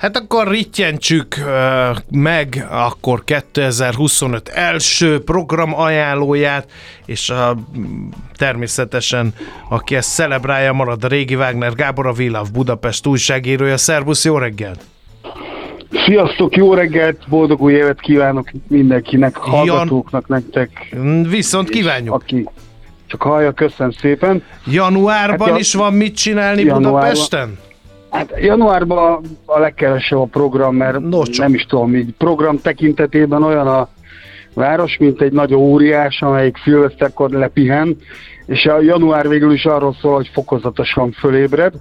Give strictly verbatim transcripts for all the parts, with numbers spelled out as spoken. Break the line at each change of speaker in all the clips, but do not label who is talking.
Hát akkor rittyentsük meg akkor kétezer-huszonöt első program ajánlóját, és a, természetesen, aki ezt celebrálja, marad a régi Wagner Gábor, a We Love Budapest újságírója. Szervusz, jó reggelt!
Sziasztok, jó reggelt, boldog új évet kívánok mindenkinek, hallgatóknak, nektek.
Viszont kívánjuk!
Aki csak hallja, köszönöm szépen.
Januárban hát, is van mit csinálni januárban, Budapesten?
Hát januárban a legkevesebb a program, mert no, nem is tudom, így program tekintetében olyan a város, mint egy nagy óriás, amelyik szilveszterkor lepihen, és a január végül is arról szól, hogy fokozatosan fölébred,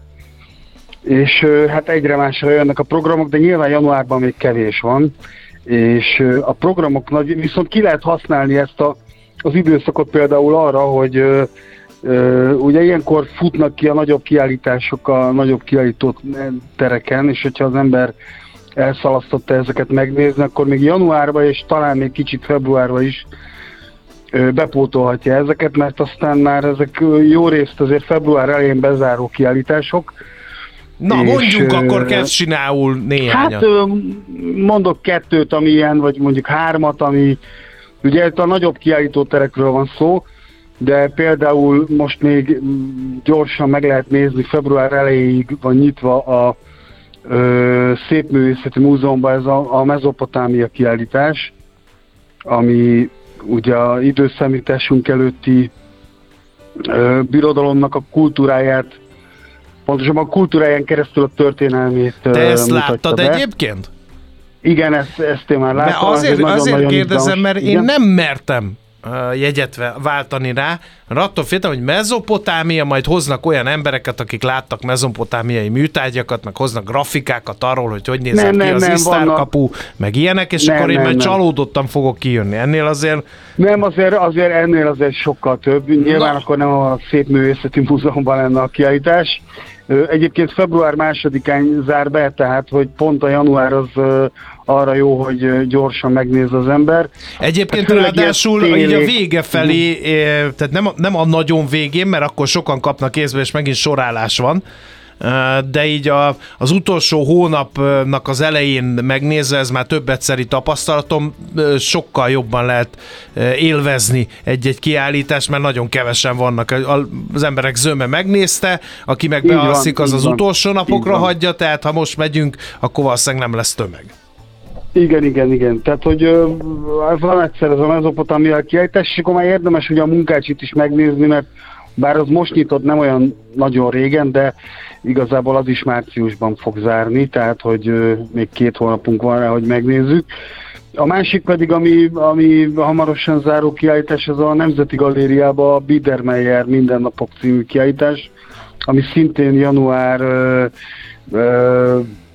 és hát egyre másra jönnek a programok, de nyilván januárban még kevés van, és a programok nagy, viszont ki lehet használni ezt a, az időszakot például arra, hogy ö, ö, ugye ilyenkor futnak ki a nagyobb kiállítások a nagyobb kiállító tereken, és hogyha az ember elszalasztotta ezeket megnézni, akkor még januárban és talán még kicsit februárban is ö, bepótolhatja ezeket, mert aztán már ezek jó részt azért február elején bezáró kiállítások.
Na, és mondjuk akkor kezd-csinálul néhányat.
Hát mondok kettőt, ami ilyen, vagy mondjuk hármat, ami ugye a nagyobb kiállítóterekről van szó, de például most még gyorsan meg lehet nézni, február elejéig van nyitva a ö, Szépművészeti Múzeumban ez a, a Mezopotámia kiállítás, ami ugye az időszámításunk előtti ö, birodalomnak a kultúráját, pontosabban a kultúráján keresztül a történelmét
Te ezt láttad
be.
Egyébként?
Igen, ezt, ezt én már láttam.
De azért, azért, azért kérdezem, mert én
igen?
nem mertem uh, jegyet váltani rá, mert attól féltem, hogy Mezopotámia, majd hoznak olyan embereket, akik láttak mezopotámiai műtárgyakat, meg hoznak grafikákat arról, hogy hogy nézett ki az Isztárkapu, meg ilyenek, és nem, akkor én nem, majd nem. csalódottan fogok kijönni. Ennél azért...
Nem, azért, azért ennél azért sokkal több. Nyilván Na. akkor nem a Szépművészeti Múzeumban lenne a kiállítás. Egyébként február másodikán zár be, tehát hogy pont a január az arra jó, hogy gyorsan megnéz az ember.
Egyébként hát ráadásul így a vége felé, tehát nem a, nem a nagyon végén, mert akkor sokan kapnak észbe, és megint sorálás van, de így a, az utolsó hónapnak az elején megnézve, ez már több egyszeri tapasztalatom, sokkal jobban lehet élvezni egy-egy kiállítást, mert nagyon kevesen vannak. Az emberek zöme megnézte, aki meg bealszik, az az utolsó napokra hagyja, tehát ha most megyünk, akkor valószínűleg nem lesz tömeg.
Igen, igen, igen. Tehát, hogy van egyszer ez a Mezopotámia kiállítás, és akkor már érdemes ugye a Munkácsit is megnézni, mert bár az most nyitott nem olyan nagyon régen, de igazából az is márciusban fog zárni, tehát hogy ö, még két hónapunk van rá, hogy megnézzük. A másik pedig, ami, ami hamarosan záró kiállítás, az a Nemzeti Galériában a Biedermeier Mindennapok című kiállítás, ami szintén január ö, ö,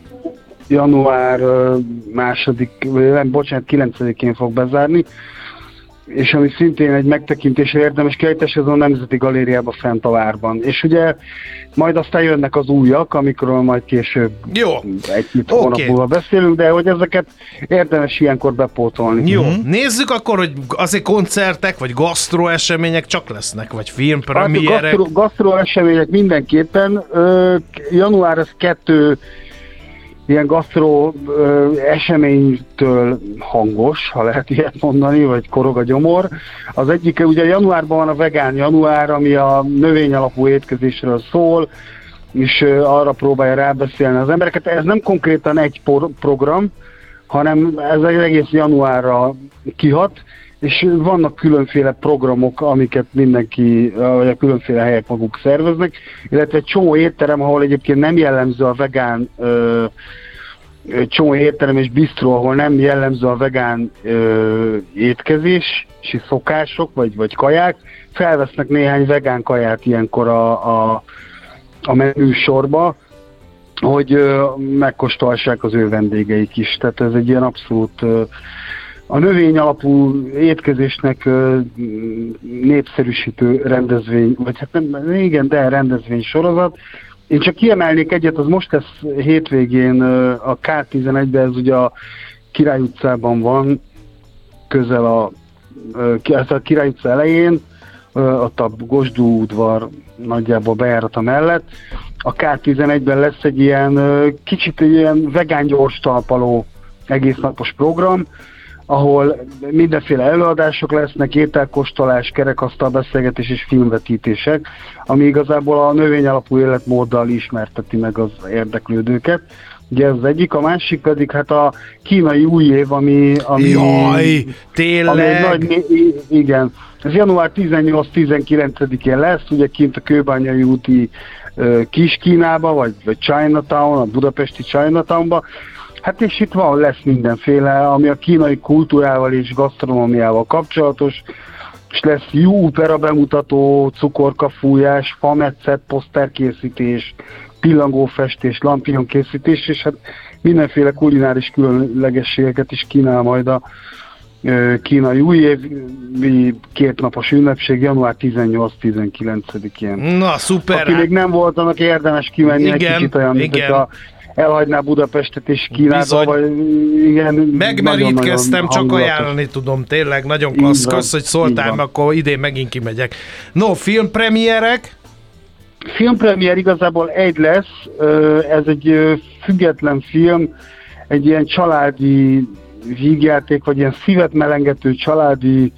január ö, második, nem, bocsánat, kilencedikén fog bezárni, és ami szintén egy megtekintésre érdemes kiállítás, ez a Nemzeti Galériában fent a várban. És ugye majd aztán jönnek az újak, amikről majd később
Jó.
egy-két okay. hónap múlva beszélünk, de hogy ezeket érdemes ilyenkor bepótolni.
Jó, mm-hmm. Nézzük akkor, hogy azért koncertek, vagy gasztró események csak lesznek, vagy filmpremierek.
Hát, gasztró, gasztró események mindenképpen. Ö, január az kettő ilyen gasztró ö, eseménytől hangos, ha lehet ilyet mondani, vagy korog a gyomor. Az egyik, ugye januárban van a vegán január, ami a növényalapú étkezésről szól, és ö, arra próbálja rábeszélni az embereket. Ez nem konkrétan egy por- program, hanem ez egy egész januárra kihat, és vannak különféle programok, amiket mindenki, vagy a különféle helyek maguk szerveznek, illetve egy csomó étterem, ahol egyébként nem jellemző a vegán, ö, csomó étterem és bistró, ahol nem jellemző a vegán ö, étkezési szokások, vagy, vagy kaják, felvesznek néhány vegán kaját ilyenkor a, a, a menüsorba, hogy ö, megkóstolhassák az ő vendégeik is. Tehát ez egy ilyen abszolút... Ö, a növény alapú étkezésnek ö, népszerűsítő rendezvény, vagy hát nem, igen, de rendezvény sorozat. Én csak kiemelnék egyet, az most lesz hétvégén ö, a ká tizenegyben, ez ugye a Király utcában van, közel a, ö, a Király utca elején, ott a Gosdú udvar nagyjából bejárata mellett. A ká tizenegyben lesz egy ilyen kicsit ilyen vegán gyors talpaló egész napos program, ahol mindenféle előadások lesznek, ételkóstolás, kerekasztal beszélgetés és filmvetítések, ami igazából a növényalapú életmóddal ismerteti meg az érdeklődőket. Ugye ez az egyik, a másik pedig hát a kínai új év, ami... ami
Jaj, tényleg!
Ami nagy, igen, ez január tizennyolc-tizenkilencedikén lesz, ugye kint a Kőbányai úti uh, Kis-Kínába, vagy, vagy Chinatown, a budapesti Chinatownba. Hát és itt van, lesz mindenféle, ami a kínai kultúrával és gasztronómiával kapcsolatos, és lesz jó opera bemutató, cukorkafújás, fametszet, poszterkészítés, pillangófestés, lampionkészítés, és hát mindenféle kulináris különlegességeket is kínál majd a kínai újévi kétnapos ünnepség január tizennyolc-tizenkilencedikén.
Na, szuper!
Aki még nem volt, annak érdemes kimenni, igen, egy kicsit olyan, mint hogyha elhagyná Budapestet és Kínába, vagy igen.
Megmerítkeztem, csak ajánlani tudom, tényleg, nagyon klassz, kösz, hogy szóltál, mert akkor idén megint kimegyek. No, filmpremierek?
Filmpremier igazából egy lesz, ez egy független film, egy ilyen családi vígjáték, vagy ilyen szívet melengető családi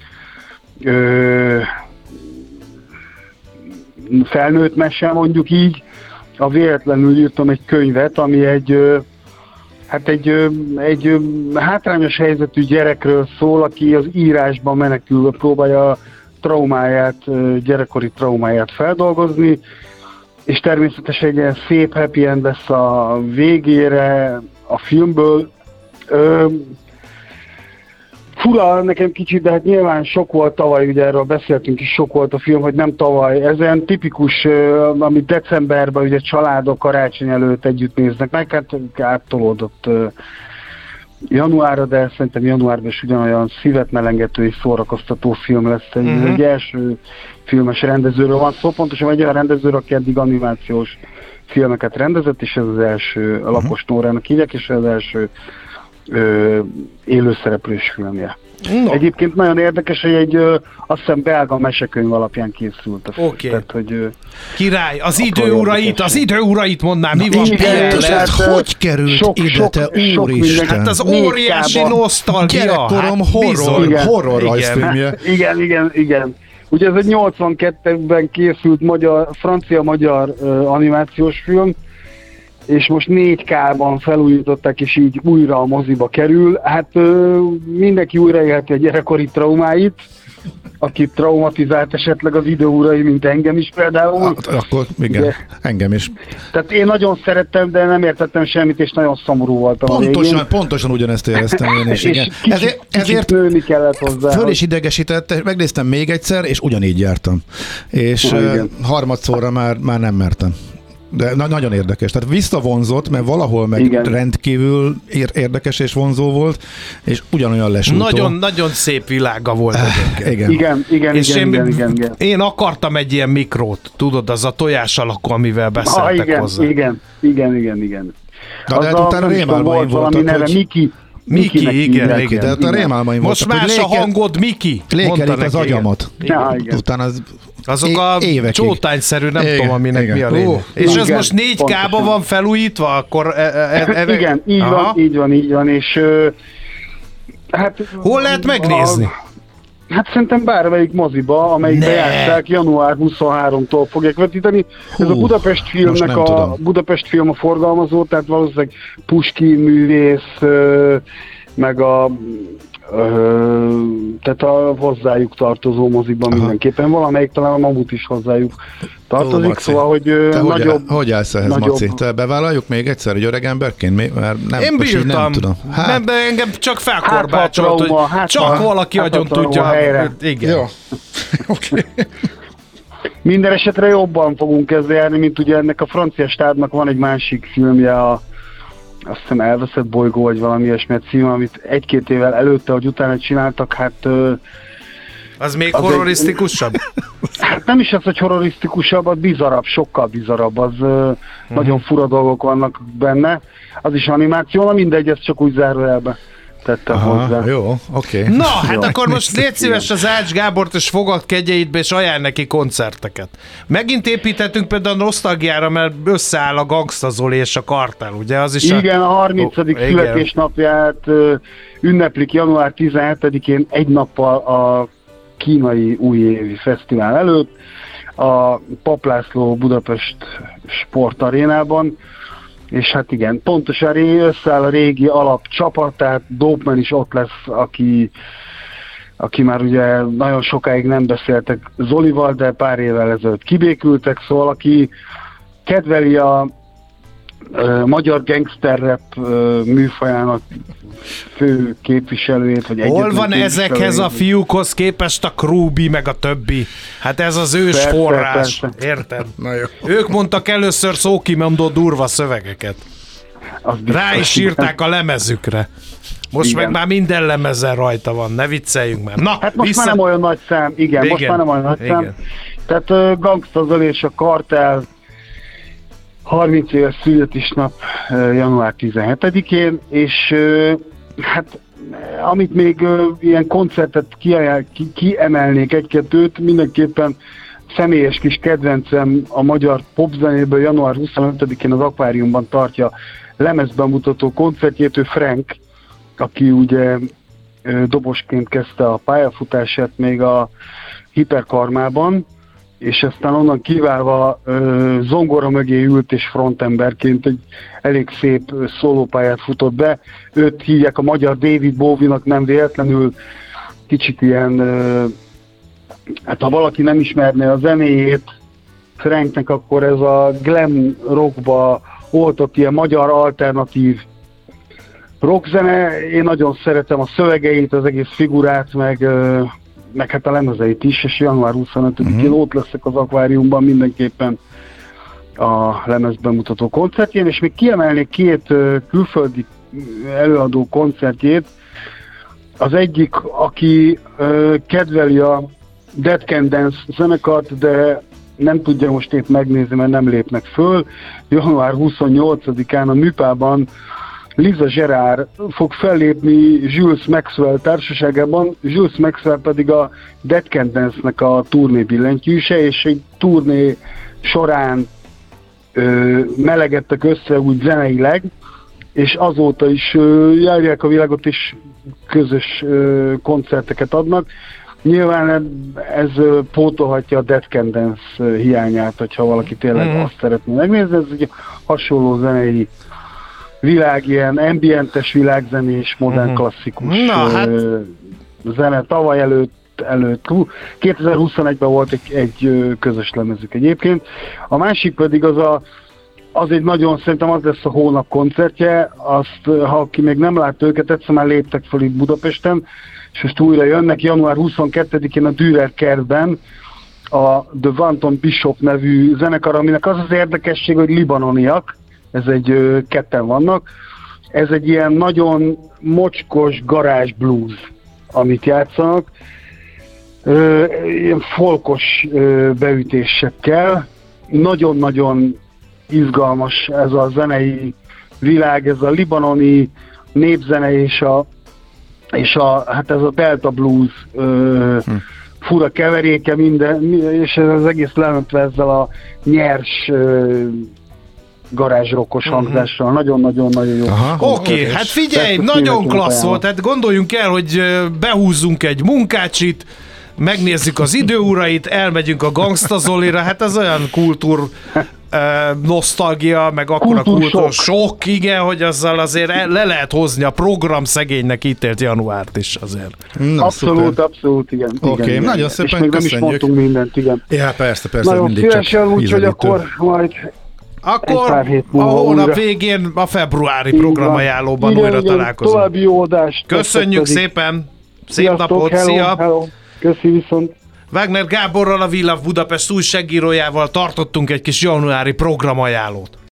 felnőtt mese, mondjuk így. A véletlenül írtam egy könyvet, ami egy, hát egy, egy hátrányos helyzetű gyerekről szól, aki az írásban menekülve próbálja a traumáját, gyerekkori traumáját feldolgozni, és természetesen egy ilyen szép happy end lesz a végére a filmből. Ö, fura nekem kicsit, de hát nyilván sok volt tavaly, ugye erről beszéltünk is, sok volt a film, hogy nem tavaly. Ez olyan tipikus, amit decemberben ugye családok karácsony előtt együtt néznek meg, hát áttolódott januárra, de szerintem januárban is ugyanolyan szívet melengető és szórakoztató film lesz. Egy, mm-hmm. egy első filmes rendezőről van szó, pontosan egy olyan rendezőről, aki eddig animációs filmeket rendezett, és ez az első, a Lapos Nórának hívják, és ez az első ö, élőszereplős filmje. No. Egyébként nagyon érdekes, hogy egy ö, azt hiszem belga mesekönyv alapján készült a film.
Okay.
Tehát, hogy, ö,
Király, az idő urait, az idő urait mondnám, mi van?
Hát, hogy került sok, ide, sok, te úristen?
Hát az óriási nosztalgia.
Gyerekkorom
hát
horror,
igen.
horror rajzfilmje.
Igen, igen, igen. Ugye ez egy nyolcvankettőben készült magyar, francia-magyar uh, animációs film, és most négy ká-ban felújították, és így újra a moziba kerül. Hát uh, mindenki újra élheti a gyerekkori traumáit, aki traumatizált esetleg az időurai, mint engem is például.
Hát, akkor igen, de, engem is.
Tehát én nagyon szerettem, de nem értettem semmit, és nagyon szomorú voltam.
Pontosan, pontosan ugyanezt éreztem én is. Igen.
Kicsit,
ezért
kicsit
ezért
nőni kellett hozzá.
Föl is idegesített, megnéztem még egyszer, és ugyanígy jártam. És uh, harmadszorra már, már nem mertem. De na- nagyon érdekes. Tehát visszavonzott, mert valahol meg igen. rendkívül ér- érdekes és vonzó volt, és ugyanolyan lesújtó.
Nagyon, nagyon szép világa volt.
Uh, igen.
Igen, igen,
és
igen,
én,
igen, igen, igen.
Én akartam egy ilyen mikrót, tudod, az a tojás alakú, amivel beszéltek
ah, igen,
hozzá.
Igen, igen, igen, igen.
Na, de hát utána rémálmaim voltak,
neve, hogy... Miki.
Miki, igen, igen, igen.
De hát a rémálmaim
most
voltak,
más a hangod, Miki.
Lékelít az agyamat.
Ja, igen.
Utána az
azok a
évekig.
Csótányszerű, nem
igen,
tudom, aminek
igen.
mi a lényeg.
Oh,
és
igen,
ez most négy ká-ba van felújítva, akkor... E, e, e,
igen, így aha. van, így van, így van, és... Uh, hát,
hol lehet megnézni?
A, hát szerintem bármelyik moziba, amelyik bejátszák, január huszonharmadikától fogják vetíteni. Hú, ez a Budapest filmnek a tudom. Budapest film a forgalmazó, tehát valószínűleg Puskin művész, uh, meg a... Ö, tehát a hozzájuk tartozó moziban aha. mindenképpen, valamelyik talán a Mamut is hozzájuk tartozik, Ó, szóval, hogy
te
nagyobb...
Hogy, hogy állsz ehhez,
nagyobb...
Maci? Te bevállaljuk még egyszer, hogy öreg emberként? Mert nem,
én bírtam,
nem tudom.
Hát, nem, de engem csak felkorbácsolt, hogy hát csak hát valaki hát agyon tudja.
Helyre.
Igen.
Jó. Oké.
Minden esetre jobban fogunk ezzel járni, mint ugye ennek a francia stábnak van egy másik filmje, a azt hiszem Elveszett bolygó, vagy valami ilyesmi cím, amit egy-két évvel előtte, hogy utána csináltak, hát...
Az még az horrorisztikusabb?
Egy, hát nem is az, hogy horrorisztikusabb, az bizarabb, sokkal bizarabb, az uh-huh. nagyon fura dolgok vannak benne. Az is animáció, na mindegy, ez csak úgy zárójelbe tettem hozzá.
Jó, oké. Okay.
Na, hát jó. Akkor most légy szíves az Ács Gábort, és fogad kegyeidbe, és ajánl neki koncerteket. Megint építettünk például a nosztalgiára, mert összeáll a Gangsta Zoli és a Kartel, ugye? Az is
igen, a, a harmincadik Oh, születésnapját uh, ünneplik január tizenhetedikén egy nappal a kínai újévi fesztivál előtt, a Papp László Budapest Sportarénában, és hát igen, pontosan összeáll a régi alapcsapat, tehát Dopeman is ott lesz, aki, aki már ugye nagyon sokáig nem beszéltek Zolival, de pár évvel ezelőtt kibékültek, szóval aki kedveli a uh, magyar gangster rap uh, műfajának fő képviselőjét, vagy
hol van ezekhez a fiúkhoz képest a Krúbi, meg a többi? Hát ez az ős persze, forrás, persze. Érted? Na jó. Ők mondtak először szókimondó durva szövegeket. Rá is írták a lemezükre. Most igen. Meg már minden lemezen rajta van, ne vicceljünk már. Na,
hát most vissza... már nem olyan nagy szám, igen, igen. most már nem olyan nagy igen. szám. Tehát uh, Gangsta Zoli és a Kartel harminc éves születésnap uh, január tizenhetedikén, és uh, hát amit még uh, ilyen koncertet kiajánl, ki, kiemelnék egy-kettőt, mindenképpen személyes kis kedvencem a magyar popzenéből január huszonötödikén az Akváriumban tartja lemezbemutató koncertjét, ő Frank, aki ugye uh, dobosként kezdte a pályafutását még a Hiperkarmában, és aztán onnan kiválva uh, zongora mögé ült és frontemberként egy elég szép uh, szólópályát futott be. Őt hívják a magyar David Bowie-nak, nem véletlenül, kicsit ilyen, uh, hát ha valaki nem ismerné a zenéjét Franknek, akkor ez a glam rockba oltott ilyen magyar alternatív rockzene. Én nagyon szeretem a szövegeit, az egész figurát, meg uh, meg hát a lemezeit is, és január huszonötödikén uh-huh. ott leszek az Akváriumban mindenképpen a lemezbemutató koncertjén, és még kiemelnék két uh, külföldi előadó koncertjét. Az egyik, aki uh, kedveli a Dead Can Dance zenekart, de nem tudja most épp megnézni, mert nem lépnek föl. január huszonnyolcadikán a Műpában Liza Gerard fog fellépni Jules Maxwell társaságában, Jules Maxwell pedig a Dead Can Dance-nek a turné billentyűse, és egy turné során ö, melegedtek össze úgy zeneileg, és azóta is ö, járják a világot, és közös ö, koncerteket adnak. Nyilván ez ö, pótolhatja a Dead Can Dance hiányát, hogyha valaki tényleg mm. azt szeretné megnézni. Ez ugye hasonló zenei világ, ilyen ambientes világzenés, modern uh-huh. klasszikus Na, hát... uh, zene. Tavaly előtt, előtt kétezer-huszonegyben volt egy, egy közös lemezük egyébként. A másik pedig az a, az egy nagyon, szerintem az lesz a hónap koncertje, azt, ha aki még nem látta őket, egyszer már léptek fel itt Budapesten, és most újra jönnek január huszonkettedikén a Dürer kertben, a The Wanton Bishop nevű zenekar, aminek az az érdekesség, hogy libanoniak, ez egy ö, ketten vannak. Ez egy ilyen nagyon mocskos garázs blues, amit játszanak. Ö, ilyen folkos ö, beütésekkel. Nagyon-nagyon izgalmas ez a zenei világ, ez a libanoni népzene és a, és a hát ez a delta blues ö, hm. fura keveréke minden, és ez az egész leöntve ezzel a nyers ö, garázsrokkos uh-huh. hangzással. Nagyon-nagyon-nagyon jó.
Oké, okay, hát figyelj, nagyon klassz volt, tehát gondoljunk el, hogy behúzzunk egy munkácsit, megnézzük az időurait, elmegyünk a Gangsta Zolira, hát ez olyan kultúr uh, nosztalgia, meg akkor a kultúr sok, igen, hogy azzal azért le lehet hozni a program szegénynek ítélt januárt is azért.
Na, abszolút, szuper. abszolút, igen.
Oké, okay, nagyon szépen
és még nem is mondtunk mindent, igen.
Ja, persze, persze,
nagyon
mindig csak
szívesen, úgyhogy akkor majd
Akkor a hónap újra. végén a februári programajánlóban újra igen, találkozunk.
További jó adást.
Köszönjük szépen. Szép
Sziasztok,
napot.
Hello,
Szia.
Hello. Köszi viszont.
Wagner Gáborral, a We Love Budapest újságírójával tartottunk egy kis januári programajánlót.